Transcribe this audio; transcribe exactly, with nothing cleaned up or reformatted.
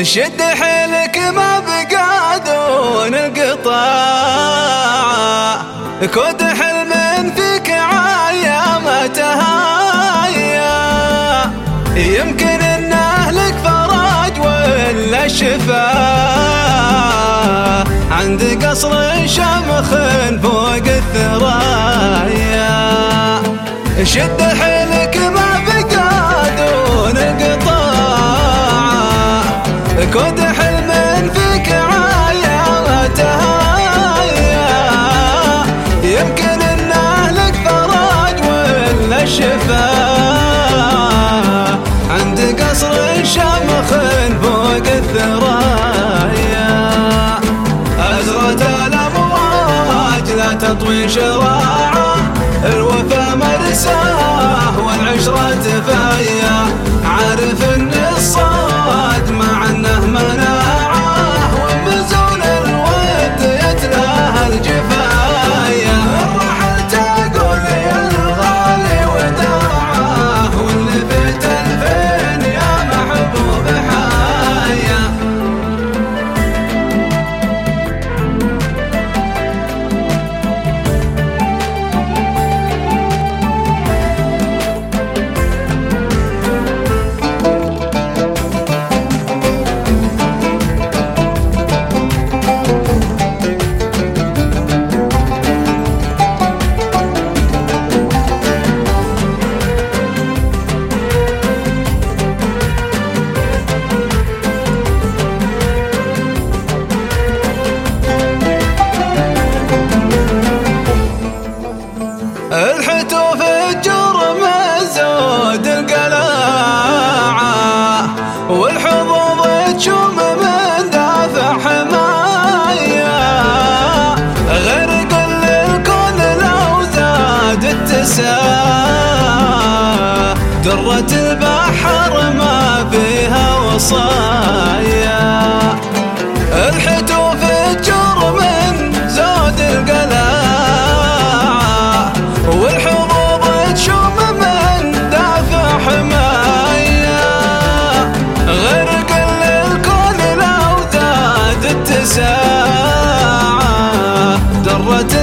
شد حيلك ما بقى دون القطاع، كود حلم فيك عايا ما تهايا، يمكن ان اهلك فرج ولا شفاء، عند قصر شمخ فوق الثرايا. شد حيلك ما بقى دون القطاع، كود حلم فيك عايا وتهايا، يمكن ان اهلك فرج ولا شفاء، عند قصر شمخ فوق الثرايا. أزرة الأمواج لا تطوي شراعه، الوفا مرساه والعشرة تفايا، عارف ان الصاد مع انه مناعه، ومزون الود يتلاها الجفايا. الرحل تقول يا الغالي وداعه، واللي بيت الفين يا محبوب حايا. الحتوف الجرم زود القلاعة، والحظوظ تشوم من دافع حماية، غرق الكون لو زاد اتساع، درة البحر ما فيها وصايا. الحتوف الجرم زود القلاعة، والحظوظ تشوم من دافع حماية، غرق الكون لو زاد اتساع، درة